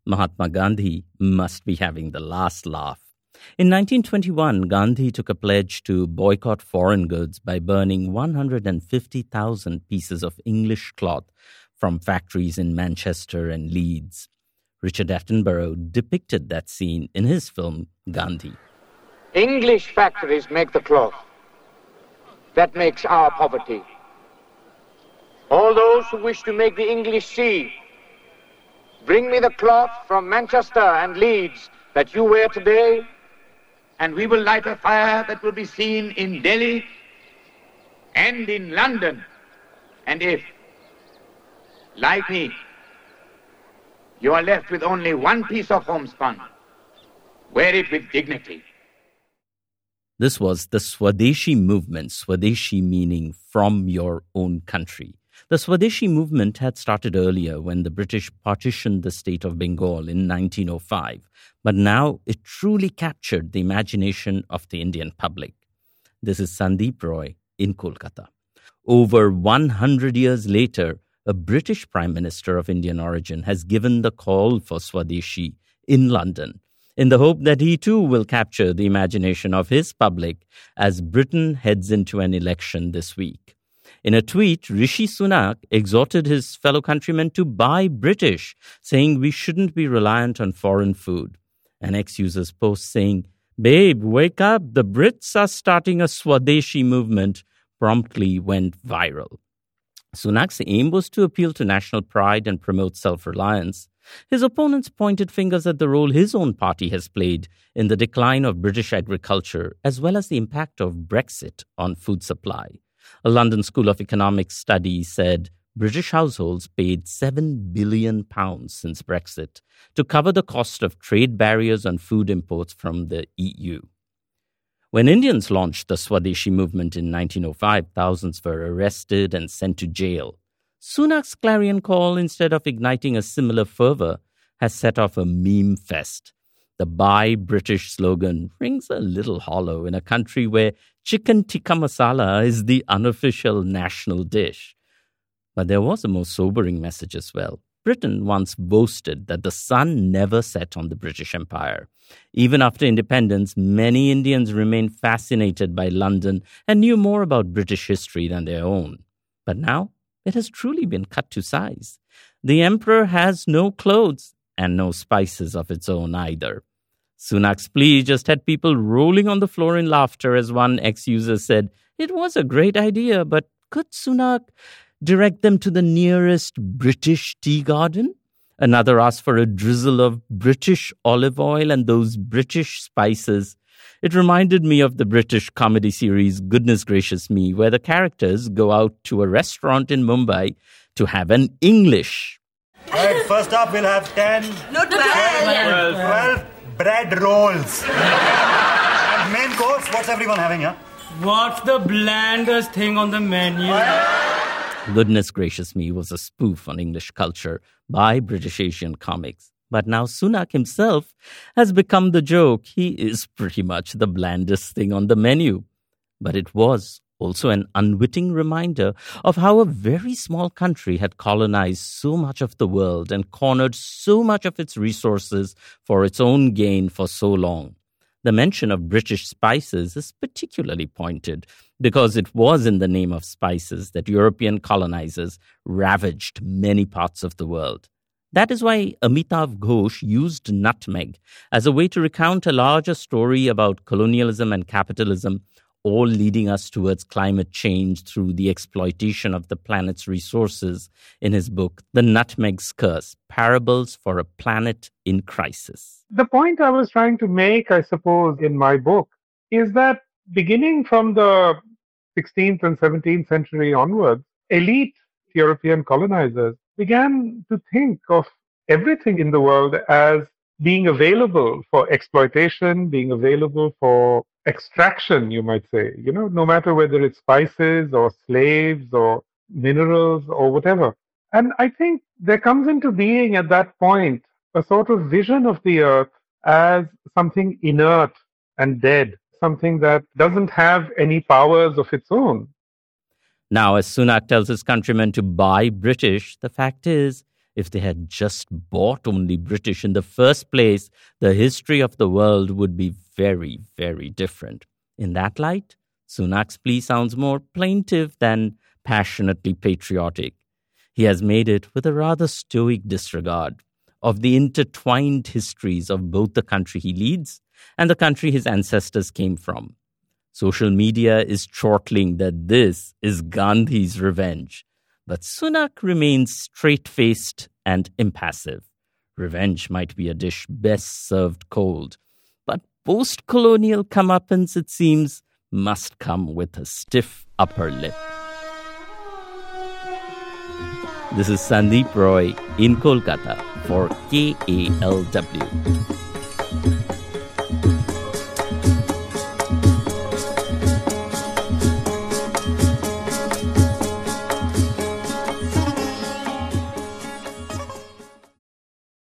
Mahatma Gandhi must be having the last laugh. In 1921, Gandhi took a pledge to boycott foreign goods by burning 150,000 pieces of English cloth from factories in Manchester and Leeds. Richard Attenborough depicted that scene in his film Gandhi. English factories make the cloth. That makes our poverty. All those who wish to make the English see, bring me the cloth from Manchester and Leeds that you wear today, and we will light a fire that will be seen in Delhi and in London. And if, like me, you are left with only one piece of homespun, wear it with dignity. This was the Swadeshi movement, Swadeshi meaning from your own country. The Swadeshi movement had started earlier when the British partitioned the state of Bengal in 1905, but now it truly captured the imagination of the Indian public. This is Sandeep Roy in Kolkata. Over 100 years later, a British Prime Minister of Indian origin has given the call for Swadeshi in London, in the hope that he too will capture the imagination of his public as Britain heads into an election this week. In a tweet, Rishi Sunak exhorted his fellow countrymen to buy British, saying we shouldn't be reliant on foreign food. An ex-user's post saying, "Babe, wake up, the Brits are starting a Swadeshi movement," promptly went viral. Sunak's aim was to appeal to national pride and promote self-reliance. His opponents pointed fingers at the role his own party has played in the decline of British agriculture, as well as the impact of Brexit on food supply. A London School of Economics study said British households paid £7 billion since Brexit to cover the cost of trade barriers on food imports from the EU. When Indians launched the Swadeshi movement in 1905, thousands were arrested and sent to jail. Sunak's clarion call, instead of igniting a similar fervor, has set off a meme fest. The Buy British slogan rings a little hollow in a country where chicken tikka masala is the unofficial national dish. But there was a more sobering message as well. Britain once boasted that the sun never set on the British Empire. Even after independence, many Indians remained fascinated by London and knew more about British history than their own. But now, it has truly been cut to size. The emperor has no clothes and no spices of its own either. Sunak's plea just had people rolling on the floor in laughter as one ex-user said, "It was a great idea, but could Sunak direct them to the nearest British tea garden?" Another asked for a drizzle of British olive oil and those British spices. It reminded me of the British comedy series Goodness Gracious Me, where the characters go out to a restaurant in Mumbai to have an English. Right, first up we'll have 10. No, 12. 12 bread rolls. And main course, what's everyone having, huh? What's the blandest thing on the menu? Goodness Gracious Me was a spoof on English culture by British Asian comics. But now Sunak himself has become the joke. He is pretty much the blandest thing on the menu. But it was also an unwitting reminder of how a very small country had colonized so much of the world and cornered so much of its resources for its own gain for so long. The mention of British spices is particularly pointed because it was in the name of spices that European colonizers ravaged many parts of the world. That is why Amitav Ghosh used nutmeg as a way to recount a larger story about colonialism and capitalism, all leading us towards climate change through the exploitation of the planet's resources in his book, The Nutmeg's Curse, Parables for a Planet in Crisis. The point I was trying to make, I suppose, in my book is that beginning from the 16th and 17th century onwards, elite European colonizers began to think of everything in the world as being available for exploitation, being available for extraction, you might say, no matter whether it's spices or slaves or minerals or whatever. And I think there comes into being at that point a sort of vision of the earth as something inert and dead, something that doesn't have any powers of its own. Now, as Sunak tells his countrymen to buy British, the fact is, If they had just bought only British in the first place, the history of the world would be very, very different. In that light, Sunak's plea sounds more plaintive than passionately patriotic. He has made it with a rather stoic disregard of the intertwined histories of both the country he leads and the country his ancestors came from. Social media is chortling that this is Gandhi's revenge. But Sunak remains straight-faced and impassive. Revenge might be a dish best served cold, but post-colonial comeuppance, it seems, must come with a stiff upper lip. This is Sandeep Roy in Kolkata for KALW.